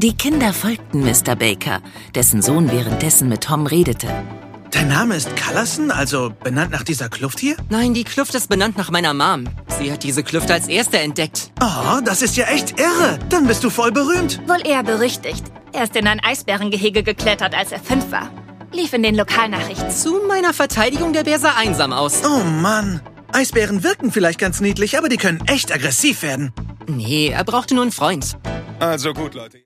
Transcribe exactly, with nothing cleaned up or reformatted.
Die Kinder folgten Mister Baker, dessen Sohn währenddessen mit Tom redete. Dein Name ist Cullerson, also benannt nach dieser Kluft hier? Nein, die Kluft ist benannt nach meiner Mom. Sie hat diese Kluft als erste entdeckt. Oh, das ist ja echt irre. Dann bist du voll berühmt. Wohl eher berüchtigt. Er ist in ein Eisbärengehege geklettert, als er fünf war. Lief in den Lokalnachrichten. Zu meiner Verteidigung, der Bär sah einsam aus. Oh Mann. Eisbären wirken vielleicht ganz niedlich, aber die können echt aggressiv werden. Nee, er brauchte nur einen Freund. Also gut, Leute.